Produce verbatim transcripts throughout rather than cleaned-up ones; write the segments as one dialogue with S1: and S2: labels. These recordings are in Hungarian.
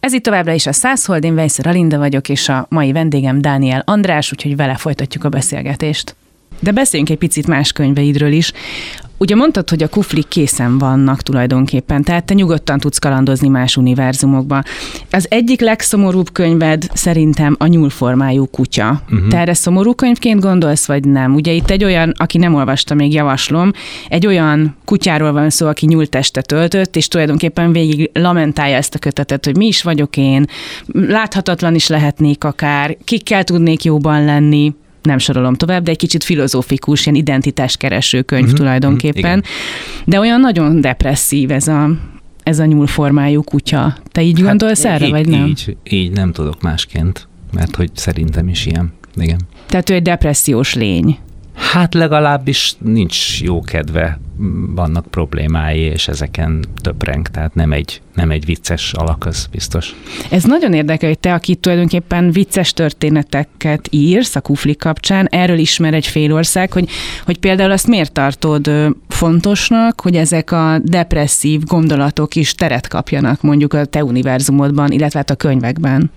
S1: Ez itt továbbra is a Szászhold, én Weiser Alinda vagyok, és a mai vendégem Dániel András, úgyhogy vele folytatjuk a beszélgetést. De beszéljünk egy picit más könyveidről is. Ugye mondtad, hogy a kuflik készen vannak tulajdonképpen, tehát te nyugodtan tudsz kalandozni más univerzumokba. Az egyik legszomorúbb könyved szerintem a Nyúlformájú kutya. Uh-huh. Te erre szomorú könyvként gondolsz, vagy nem? Ugye itt egy olyan, aki nem olvasta, még javaslom, egy olyan kutyáról van szó, aki nyúltestet öltött, és tulajdonképpen végig lamentálja ezt a kötetet, hogy mi is vagyok én, láthatatlan is lehetnék akár, kikkel tudnék jóban lenni, nem sorolom tovább, de egy kicsit filozófikus, ilyen identitáskereső könyv uh-huh, tulajdonképpen. Uh-huh, de olyan nagyon depresszív ez a, ez a nyúlformájú kutya. Te így hát gondolsz erre, így, vagy nem?
S2: Így, így nem tudok másként, mert hogy szerintem is ilyen. Igen.
S1: Tehát ő egy depressziós lény.
S2: Hát legalábbis nincs jó kedve, vannak problémái, és ezeken töpreng, tehát nem egy, nem egy vicces alak, az biztos.
S1: Ez nagyon érdekel, hogy te, aki tulajdonképpen vicces történeteket írsz a kuflik kapcsán, erről ismer egy fél ország, hogy, hogy például azt miért tartod fontosnak, hogy ezek a depresszív gondolatok is teret kapjanak mondjuk a te univerzumodban, illetve hát a könyvekben?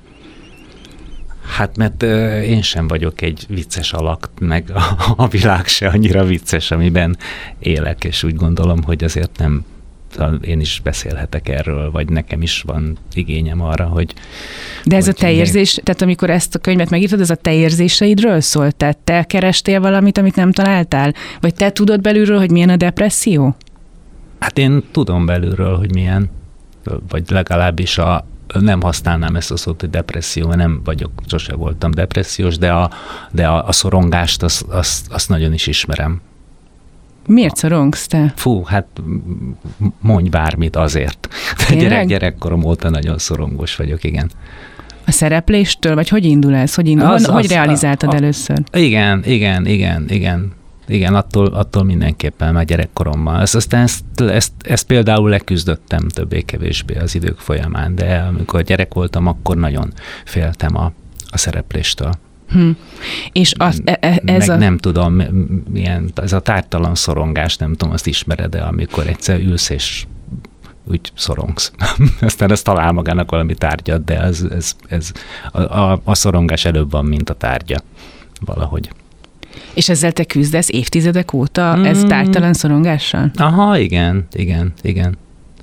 S2: Hát mert euh, én sem vagyok egy vicces alak, meg a, a világ se annyira vicces, amiben élek, és úgy gondolom, hogy azért nem, én is beszélhetek erről, vagy nekem is van igényem arra, hogy...
S1: De ez
S2: hogy
S1: a te érzés, tehát amikor ezt a könyvet megírtad, ez a te érzéseidről szólt? Tehát te kerestél valamit, amit nem találtál? Vagy te tudod belülről, hogy milyen a depresszió?
S2: Hát én tudom belülről, hogy milyen, vagy legalábbis a nem használnám ezt a szót, hogy depresszió, mert nem vagyok, sose voltam depressziós, de a, de a, a szorongást, azt, azt, azt nagyon is ismerem.
S1: Miért szorongsz te?
S2: Fú, hát mondj bármit azért. Gyerek, gyerekkorom óta nagyon szorongós vagyok, igen.
S1: A szerepléstől, vagy hogy indul ez? Hogy, indul? Az, hogy az, realizáltad a, a, először?
S2: Igen, igen, igen, igen. Igen, attól, attól mindenképpen már gyerekkoromban. Ezt, aztán ezt, ezt, ezt például leküzdöttem többé-kevésbé az idők folyamán, de amikor gyerek voltam, akkor nagyon féltem a, a szerepléstől.
S1: Hm. És az, e, e, ez
S2: Meg
S1: a...
S2: nem tudom, milyen, ez a tártalan szorongás, nem tudom, azt ismered-e, amikor egyszer ülsz és úgy szorongsz. Aztán ez talál magának valami tárgyat, de ez, ez, ez, a, a, a szorongás előbb van, mint a tárgya valahogy.
S1: És ezzel te küzdesz évtizedek óta, mm. ez tártalan szorongással?
S2: Aha, igen, igen, igen.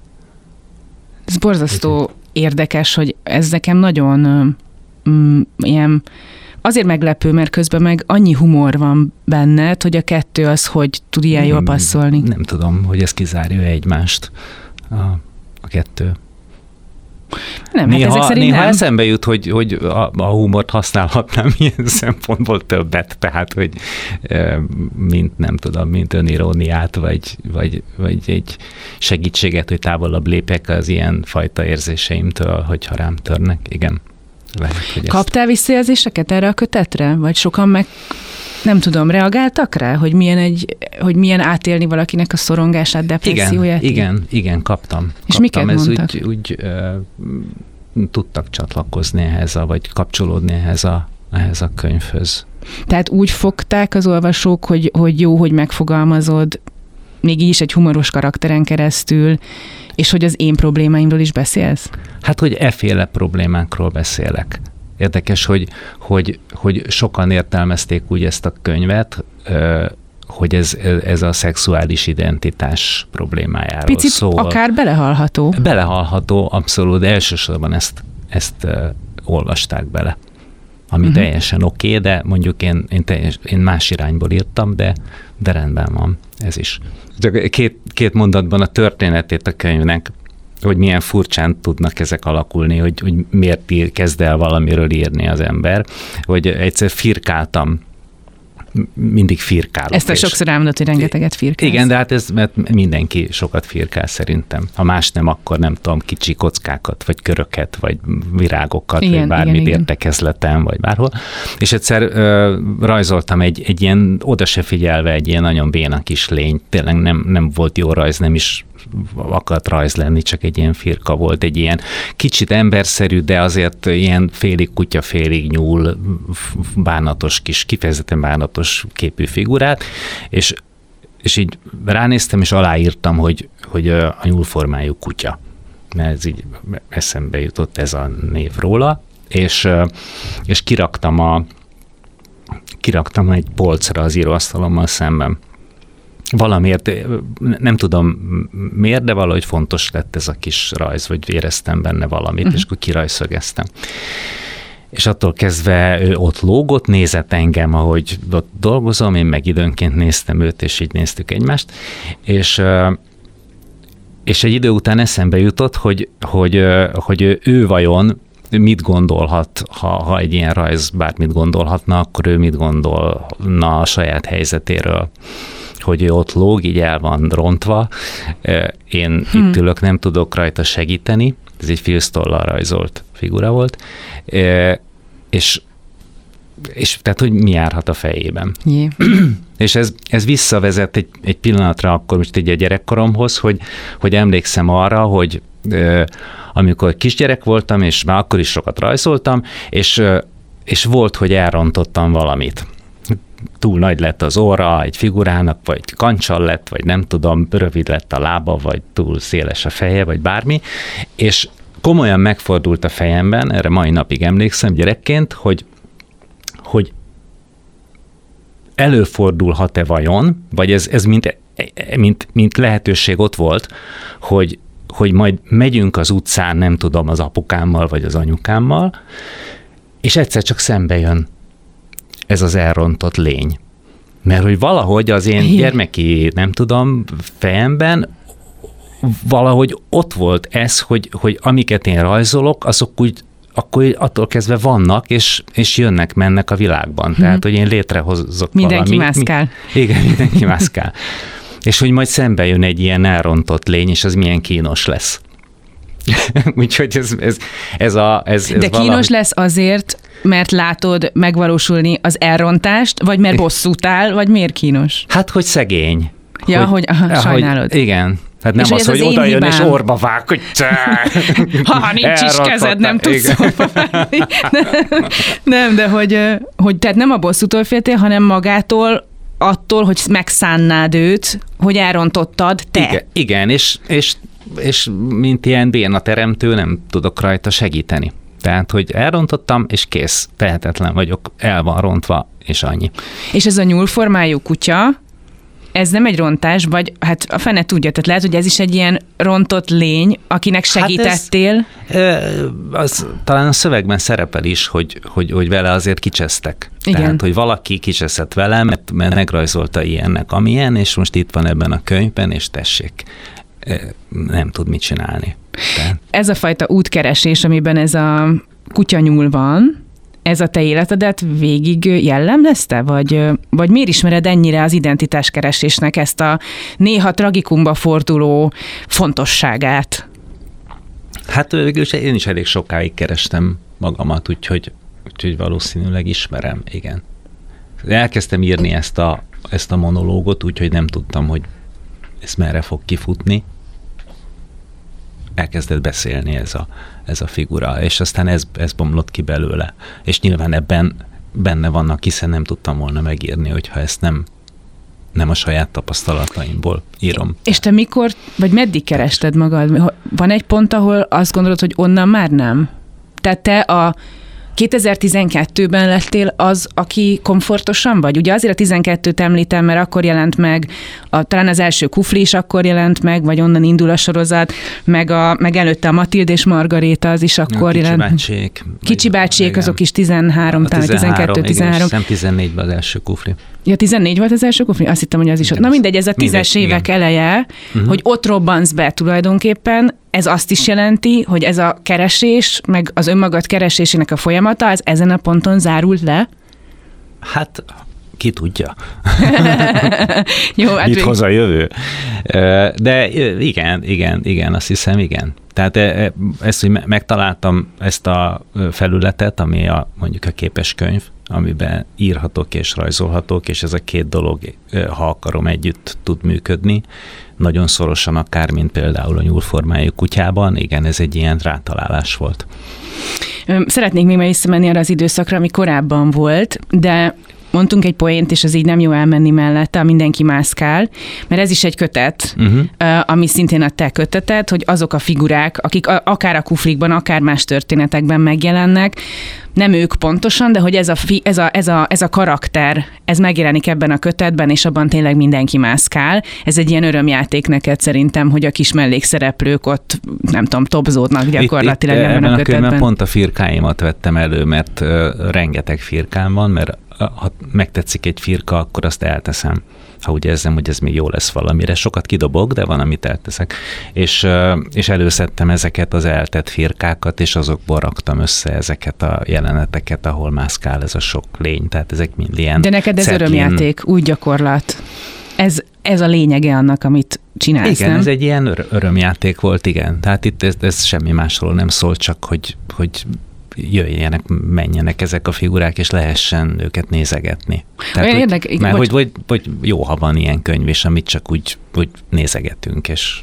S1: Ez borzasztó Úgy. érdekes, hogy ez nekem nagyon mm, ilyen, azért meglepő, mert közben meg annyi humor van benned, hogy a kettő az, hogy tud ilyen jól passzolni.
S2: Nem tudom, hogy ez kizárja egymást, a, a kettő.
S1: Nem,
S2: néha,
S1: hát ezek szerint
S2: néha
S1: nem.
S2: eszembe jut, hogy, hogy a, a humort használhatnám ilyen szempontból többet, tehát, hogy mint nem tudom, mint öniróniát, vagy, vagy, vagy egy segítséget, hogy távolabb lépek az ilyen fajta érzéseimtől, hogyha rám törnek. Igen. Lehet, hogy
S1: Kaptál ezt... visszajelzéseket erre a kötetre? Vagy sokan meg, nem tudom, reagáltak rá, hogy milyen, egy, hogy milyen átélni valakinek a szorongását, depresszióját?
S2: Igen, igen, igen, kaptam.
S1: És
S2: kaptam.
S1: miket
S2: Ez
S1: mondtak?
S2: úgy, úgy uh, tudtak csatlakozni ehhez, a, vagy kapcsolódni ehhez a, ehhez a könyvhöz.
S1: Tehát úgy fogták az olvasók, hogy, hogy jó, hogy megfogalmazod, még így is egy humoros karakteren keresztül, és hogy az én problémáimról is beszélsz?
S2: Hát, hogy efféle problémákról beszélek. Érdekes, hogy, hogy, hogy sokan értelmezték úgy ezt a könyvet, hogy ez, ez a szexuális identitás problémájáról
S1: Picit
S2: szól.
S1: akár belehalható.
S2: Belehalható, abszolút, de elsősorban ezt, ezt uh, olvasták bele. Ami uh-huh. teljesen oké, okay, de mondjuk én, én, teljes, én más irányból írtam, de, de rendben van ez is. Csak két, két mondatban a történetét a könyvnek, hogy milyen furcsán tudnak ezek alakulni, hogy, hogy miért ír, kezd el valamiről írni az ember, hogy egyszer firkáltam, mindig firkálok.
S1: Ezt a sokszor elmondod, hogy rengeteget firkálsz.
S2: Igen, de hát ez, mert mindenki sokat firkál szerintem. Ha más nem, akkor nem tudom, kicsi kockákat, vagy köröket, vagy virágokat, igen, vagy bármit értekezleten, vagy bárhol. És egyszer ö, rajzoltam egy, egy ilyen, oda se figyelve egy ilyen nagyon béna kis lény. Tényleg nem, nem volt jó rajz, nem is akart rajz lenni, csak egy ilyen firka volt, egy ilyen kicsit emberszerű, de azért ilyen félig kutya, félig nyúl, bánatos kis, kifejezetten bánatos képű figurát, és, és így ránéztem, és aláírtam, hogy, hogy a nyúlformájú kutya. mert ez így eszembe jutott ez a név róla, és, és kiraktam, a, kiraktam egy polcra az íróasztalommal szemben. Valamiért, nem tudom miért, de valahogy fontos lett ez a kis rajz, vagy éreztem benne valamit, uh-huh. és akkor kirajszögeztem. És attól kezdve ő ott lógott, nézett engem, ahogy ott dolgozom, én meg időnként néztem őt, és így néztük egymást, és, és egy idő után eszembe jutott, hogy, hogy, hogy ő vajon mit gondolhat, ha, ha egy ilyen rajz bármit gondolhatna, akkor ő mit gondolna a saját helyzetéről, hogy ő ott lóg, így el van rontva, én hmm. itt ülök, nem tudok rajta segíteni, ez egy filztollal rajzolt figura volt, és, és tehát, hogy mi járhat a fejében. Yeah. És ez, ez visszavezet egy, egy pillanatra akkor most így a gyerekkoromhoz, hogy, hogy emlékszem arra, hogy amikor kisgyerek voltam, és már akkor is sokat rajzoltam, és, és volt, hogy elrontottam valamit. Túl nagy lett az orra egy figurának, vagy kancsal lett, vagy nem tudom, rövid lett a lába, vagy túl széles a feje, vagy bármi, és komolyan megfordult a fejemben, erre mai napig emlékszem gyerekként, hogy, hogy előfordulhat-e vajon, vagy ez, ez mint, mint, mint lehetőség ott volt, hogy, hogy majd megyünk az utcán, nem tudom, az apukámmal, vagy az anyukámmal, és egyszer csak szembe jön ez az elrontott lény. Mert hogy valahogy az én gyermeki, nem tudom, fejemben valahogy ott volt ez, hogy, hogy amiket én rajzolok, azok úgy akkor attól kezdve vannak, és, és jönnek, mennek a világban. Hmm. Tehát, hogy én létrehozok
S1: mindenki
S2: valamit.
S1: Mindenki mászkál.
S2: Mi, igen, mindenki mászkál. És hogy majd szembe jön egy ilyen elrontott lény, és az milyen kínos lesz. Úgyhogy ez, ez, ez a... Ez, ez
S1: De kínos valami... lesz azért, mert látod megvalósulni az elrontást, vagy mert bosszút áll, vagy miért kínos?
S2: Hát, hogy szegény.
S1: Ja, hogy, hogy aha, sajnálod.
S2: Hogy, igen. Hát nem
S1: és
S2: az, hogy oda jön és orba vág, hogy
S1: ha nincs is kezed, nem tudsz orba vágni. Nem, de hogy, hogy tehát nem a bosszútól féltél, hanem magától, attól, hogy megszánnád őt, hogy elrontottad te.
S2: Igen, igen és, és, és mint ilyen béna teremtő nem tudok rajta segíteni. Tehát, hogy elrontottam, és kész, tehetetlen vagyok, el van rontva, és annyi.
S1: És ez a nyúlformájú kutya, ez nem egy rontás, vagy hát a fene tudja, tehát lehet, hogy ez is egy ilyen rontott lény, akinek segítettél. Hát
S2: ez, az, talán a szövegben szerepel is, hogy, hogy, hogy vele azért kicsesztek. Igen. Tehát, hogy valaki kicseszett velem, mert, mert megrajzolta ilyennek, amilyen, és most itt van ebben a könyvben, és tessék, nem tud mit csinálni. De...
S1: Ez a fajta útkeresés, amiben ez a kutyanyúl van, ez a te életedet végig jellemezte? Vagy, vagy miért ismered ennyire az identitáskeresésnek ezt a néha tragikumba forduló fontosságát?
S2: Hát végülis én is elég sokáig kerestem magamat, úgyhogy, úgyhogy valószínűleg ismerem, igen. Elkezdtem írni ezt a, ezt a monológot, úgyhogy nem tudtam, hogy ez merre fog kifutni. Elkezdett beszélni ez a, ez a figura, és aztán ez, ez bomlott ki belőle. És nyilván ebben benne vannak, hiszen nem tudtam volna megírni, hogyha ezt nem, nem a saját tapasztalataimból írom.
S1: És te mikor, vagy meddig kerested magad? Van egy pont, ahol azt gondolod, hogy onnan már nem? Tehát te a kétezer-tizenkettőben lettél az, aki komfortosan vagy? Ugye azért a tizenkettőt említem, mert akkor jelent meg, a, talán az első Kufli is akkor jelent meg, vagy onnan indul a sorozat, meg, a, meg előtte a Matilda és Margaréta, az is akkor
S2: ja,
S1: jelent.
S2: Kicsi bácsék.
S1: Kicsi bácsék, azok is tizenhárom, talán tizenkettő, tizenhárom.
S2: Igen, tizennégyben az első Kufli.
S1: Ja, tizennégy volt az első Kufli? Azt hittem, hogy az is ott. Na mindegy, ez a tízes mindegy, évek igen. eleje, uh-huh. hogy ott robbansz be tulajdonképpen, ez azt is jelenti, hogy ez a keresés, meg az önmagad keresésének a folyamata, az ezen a ponton zárult le?
S2: Hát, ki tudja.
S1: Jó, hát
S2: mit hoz a jövő. De igen, igen, igen, azt hiszem, igen. Tehát ezt, hogy megtaláltam ezt a felületet, ami a, mondjuk a képeskönyv, amiben írhatok és rajzolhatok, és ez a két dolog, ha akarom, együtt tud működni. Nagyon szorosan akár, mint például a nyúlformájú kutyában. Igen, ez egy ilyen rátalálás volt.
S1: Szeretnék még meg visszamenni arra az időszakra, ami korábban volt, de mondtunk egy poént, és az így nem jó elmenni mellette, a Mindenki mászkál, mert ez is egy kötet, uh-huh. ami szintén a te köteted, hogy azok a figurák, akik akár a kuflikban, akár más történetekben megjelennek, nem ők pontosan, de hogy ez a, fi, ez, a, ez, a, ez a karakter, ez megjelenik ebben a kötetben, és abban tényleg mindenki mászkál. Ez egy ilyen örömjáték neked szerintem, hogy a kis mellékszereplők ott, nem tudom, topzódnak gyakorlatilag
S2: itt, itt,
S1: ebben, ebben a kötetben.
S2: Ebben a pont a firkáimat vettem elő, mert uh, rengeteg firkám van, mert ha megtetszik egy firka, akkor azt elteszem. Ha úgy érzem, hogy ez még jó lesz valamire. Sokat kidobok, de van, amit elteszek. És, és előszedtem ezeket az eltett firkákat, és azokból raktam össze ezeket a jeleneteket, ahol mászkál ez a sok lény. Tehát ezek mind ilyen...
S1: De neked ez szeplén... örömjáték, új gyakorlat. Ez, ez a lényege annak, amit csinálsz,
S2: igen,
S1: nem?
S2: Ez egy ilyen ör- örömjáték volt, igen. Tehát itt ez, ez semmi másról nem szól, csak hogy, hogy jöjjenek, menjenek ezek a figurák, és lehessen őket nézegetni. Tehát, hogy, érdek, mert hogy, hogy, hogy jó, ha van ilyen könyv, és amit csak úgy, úgy nézegetünk, és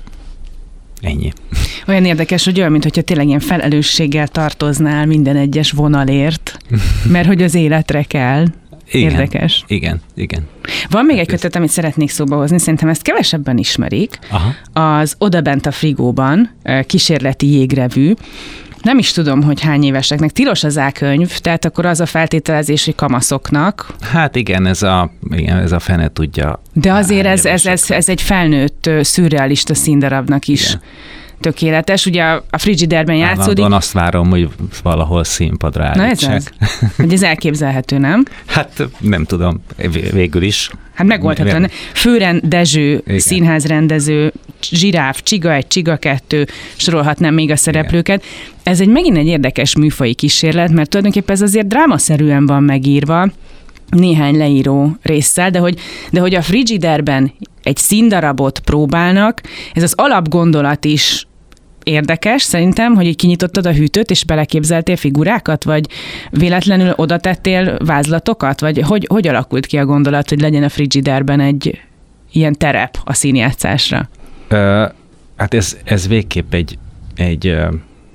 S2: ennyi.
S1: Olyan érdekes, hogy olyan, mintha tényleg ilyen felelősséggel tartoznál minden egyes vonalért, mert hogy az életre kell.
S2: Igen,
S1: érdekes.
S2: Igen, igen.
S1: Van még egy kötet, amit szeretnék szóba hozni, szerintem ezt kevesebben ismerik. Aha. Az Odabent a frigóban, kísérleti jégrevű. Nem is tudom, hogy hány éveseknek. Tilos az A-könyv, tehát akkor az a feltételezés, hogy kamaszoknak. Hát
S2: igen, ez a, igen, ez a fene tudja.
S1: De azért ez, ez, ez, ez egy felnőtt, szürrealista színdarabnak is igen. tökéletes. Ugye a Frigiderben játszódik.
S2: Állandóan azt várom, hogy valahol színpadra állítsák.
S1: Na ez az? Hogy ez elképzelhető, nem?
S2: Hát nem tudom, végül is.
S1: Hát megoldhatóan. Főren Dezső, igen. színházrendező, Zsiráf, Csiga egy, Csiga kettő, sorolhatnám még a szereplőket. Igen. Ez egy megint egy érdekes műfaji kísérlet, mert tulajdonképpen ez azért drámaszerűen van megírva, néhány leíró résszel, de hogy, de hogy a Frigiderben egy színdarabot próbálnak, ez az alapgondolat is érdekes szerintem, hogy így kinyitottad a hűtőt, és beleképzeltél figurákat, vagy véletlenül oda tettél vázlatokat, vagy hogy, hogy alakult ki a gondolat, hogy legyen a Frigiderben egy ilyen terep a színjátszásra?
S2: Uh, hát ez, ez végképp egy, egy uh,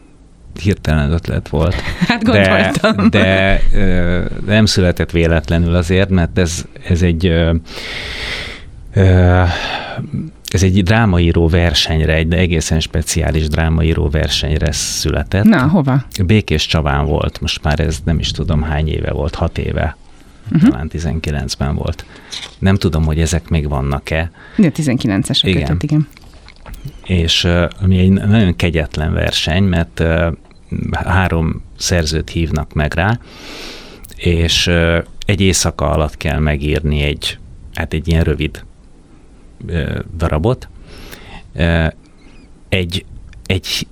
S2: hirtelen ötlet volt.
S1: Hát gondoltam.
S2: De, de uh, nem született véletlenül azért, mert ez, ez egy uh, uh, ez egy drámaíró versenyre, egy egészen speciális drámaíró versenyre született.
S1: Na, hova?
S2: Békés Csabán volt, most már ez nem is tudom hány éve volt, hat éve. Uh-huh. Talán tizenkilencben volt. Nem tudom, hogy ezek még vannak-e.
S1: De tizenkilences a
S2: igen.
S1: kötet, igen.
S2: És ami egy nagyon kegyetlen verseny, mert uh, három szerzőt hívnak meg rá, és uh, egy éjszaka alatt kell megírni egy, hát egy ilyen rövid uh, darabot. Uh, egy, egy,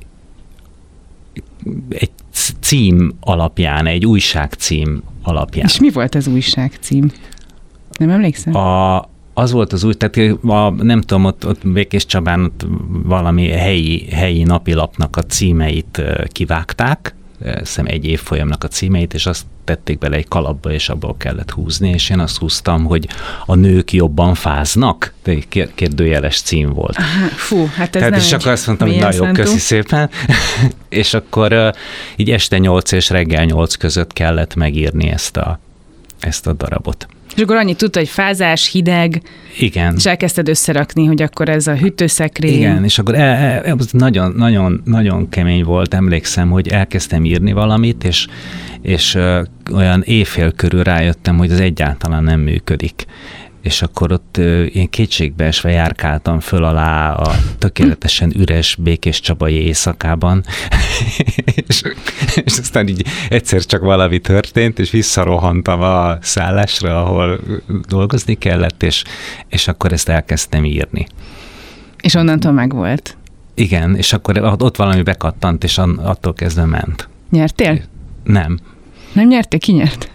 S2: egy cím alapján, egy újságcím alapján.
S1: És mi volt az újságcím? Nem emlékszem?
S2: A, az volt az új, tehát a, nem tudom, ott, ott Békés Csabán ott valami helyi, helyi napilapnak a címeit kivágták, hiszem egy évfolyamnak a címeit, és azt tették bele egy kalapba, és abból kellett húzni, és én azt húztam, hogy a nők jobban fáznak, de egy kérdőjeles cím volt.
S1: Aha, fú, hát ez
S2: Tehát
S1: nem
S2: és akkor azt mondtam, hogy na jó, köszi szépen. És akkor uh, így este nyolc és reggel nyolc között kellett megírni ezt a, ezt a darabot.
S1: És akkor annyit tudta, hogy fázás, hideg,
S2: igen. És
S1: elkezdted összerakni, hogy akkor ez a hűtőszekrény.
S2: Igen, és akkor el, el, nagyon, nagyon, nagyon kemény volt, emlékszem, hogy elkezdtem írni valamit, és, és uh, olyan éjfél körül rájöttem, hogy ez egyáltalán nem működik. És akkor ott uh, én kétségbeesve járkáltam föl alá a tökéletesen üres Békés Csabai éjszakában, és, és aztán így egyszer csak valami történt, és visszarohantam a szállásra, ahol dolgozni kellett, és, és akkor ezt elkezdtem írni.
S1: És onnantól megvolt.
S2: Igen, és akkor ott valami bekattant, és attól kezdve ment.
S1: Nyertél?
S2: Nem. Nem
S1: nyertél? Ki nyert?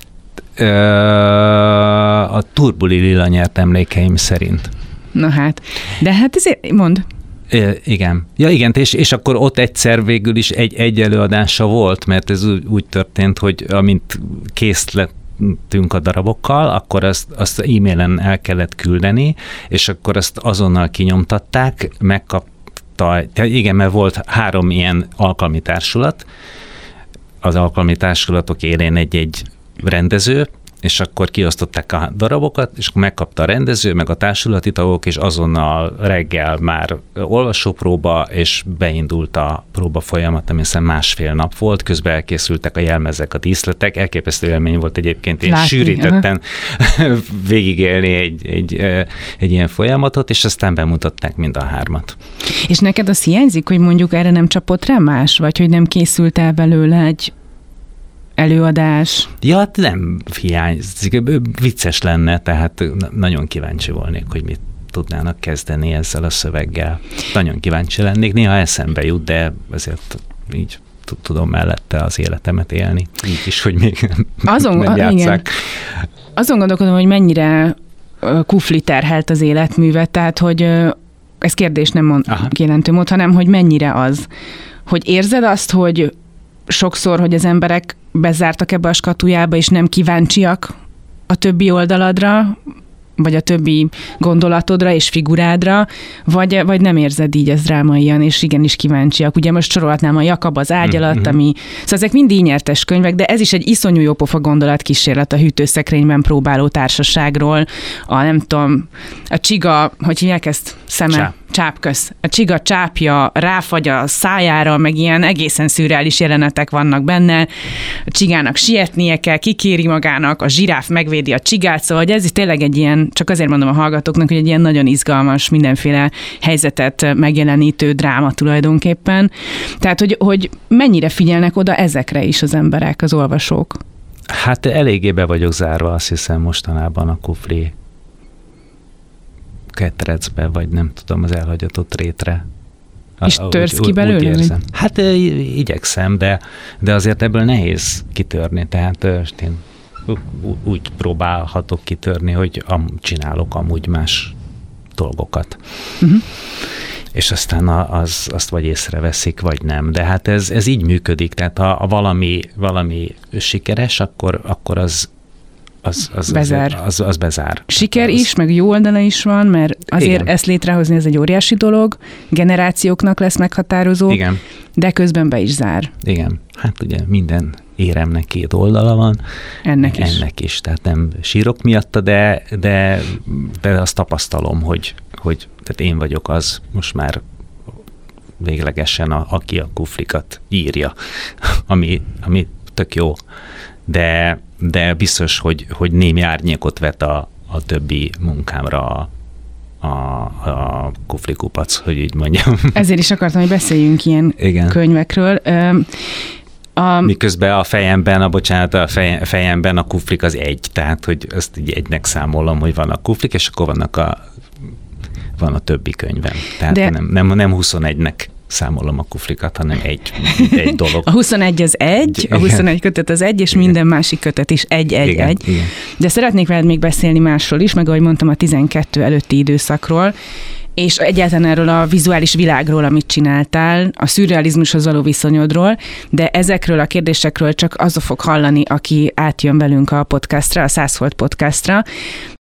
S2: A Turbuli Lila nyert emlékeim szerint.
S1: Na hát, de hát ezért, mondd.
S2: É, igen. Ja igen, és, és akkor ott egyszer végül is egy, egy előadása volt, mert ez úgy, úgy történt, hogy amint kész lettünk a darabokkal, akkor azt, azt e-mailen el kellett küldeni, és akkor azt azonnal kinyomtatták, megkapta, igen, mert volt három ilyen alkalmi társulat, az alkalmi társulatok élén egy-egy rendező, és akkor kiosztották a darabokat, és akkor megkapta a rendező, meg a társulati tagok, és azonnal reggel már olvasópróba, és beindult a próba folyamat, ami hiszem másfél nap volt, közben elkészültek a jelmezek, a díszletek, elképesztő élmény volt egyébként, én Látni, sűrítetten végigélni egy, egy, egy ilyen folyamatot, és aztán bemutatták mind a hármat.
S1: És neked az hiányzik, hogy mondjuk erre nem csapott rá más, vagy hogy nem készült el belőle egy előadás?
S2: Ja, nem hiányzik, vicces lenne, tehát nagyon kíváncsi volnék, hogy mit tudnának kezdeni ezzel a szöveggel. Nagyon kíváncsi lennék, néha eszembe jut, de azért így tudom mellette az életemet élni. Így is, hogy még
S1: Azon,
S2: nem játsszák. Igen.
S1: Azon gondolkodom, hogy mennyire Kufli terhelt az életművet, tehát, hogy ez kérdés nem mond, kijelentő mód, hanem, hogy mennyire az. Hogy érzed azt, hogy sokszor, hogy az emberek bezártak ebbe a skatujába, és nem kíváncsiak a többi oldaladra, vagy a többi gondolatodra és figurádra, vagy, vagy nem érzed így ez drámaian, és igenis kíváncsiak. Ugye most sorolhatnám a Jakab az ágy alatt, mm-hmm. ami... Szóval ezek mind ínyertes könyvek, de ez is egy iszonyú jópofa gondolatkísérlet a hűtőszekrényben próbáló társaságról, a nem tudom, a csiga, hogy hívják ezt? Szeme? Csáp. Csápköz. A csiga csápja ráfagy a szájára, meg ilyen egészen szürreális jelenetek vannak benne. A csigának sietnie kell, kikéri magának, a zsiráf megvédi a csigát, szóval ez is tényleg egy ilyen, csak azért mondom a hallgatóknak, hogy egy ilyen nagyon izgalmas, mindenféle helyzetet megjelenítő dráma tulajdonképpen. Tehát, hogy, hogy mennyire figyelnek oda ezekre is az emberek, az olvasók?
S2: Hát eléggé be vagyok zárva, azt hiszem mostanában a Kufli ketrecbe, vagy nem tudom, az elhagyatott rétre.
S1: És törsz ki belőle?
S2: Hát igyekszem, de, de azért ebből nehéz kitörni, tehát én úgy próbálhatok kitörni, hogy csinálok amúgy más dolgokat. Uh-huh. És aztán az, azt vagy észreveszik, vagy nem. De hát ez, ez így működik, tehát ha, ha valami, valami sikeres, akkor, akkor az Az, az,
S1: bezár.
S2: Az, az bezár.
S1: Siker
S2: az...
S1: is, meg jó oldala is van, mert azért Igen. ezt létrehozni, ez egy óriási dolog, generációknak lesz meghatározó,
S2: Igen.
S1: de közben be is zár.
S2: Igen, hát ugye minden éremnek két oldala van.
S1: Ennek is.
S2: Ennek is, tehát nem sírok miatta, de, de, de azt tapasztalom, hogy, hogy tehát én vagyok az most már véglegesen, a, aki a kuflikat írja, ami, ami tök jó, de de biztos, hogy, hogy némi árnyékot vet a, a többi munkámra a, a, a kuflikupac, hogy így mondjam. Ezért
S1: is akartam, hogy beszéljünk ilyen Igen. könyvekről.
S2: A... Miközben a fejemben, a bocsánat, a fejemben a kuflik az egy, tehát hogy ezt így egynek számolom, hogy van a kuflik, és akkor vannak a, van a többi könyvem. Tehát de... nem, nem, nem huszonegynek számolom a kuflikat, hanem egy, egy dolog.
S1: A huszonegy az egy, a huszonegy kötet az egy, és igen. minden másik kötet is egy-egy-egy. De szeretnék veled még beszélni másról is, meg ahogy mondtam, a tizenkettő előtti időszakról, és egyáltalán erről a vizuális világról, amit csináltál, a szürrealizmushoz való viszonyodról, de ezekről a kérdésekről csak az fog hallani, aki átjön velünk a podcastra, a száz Folt podcastra,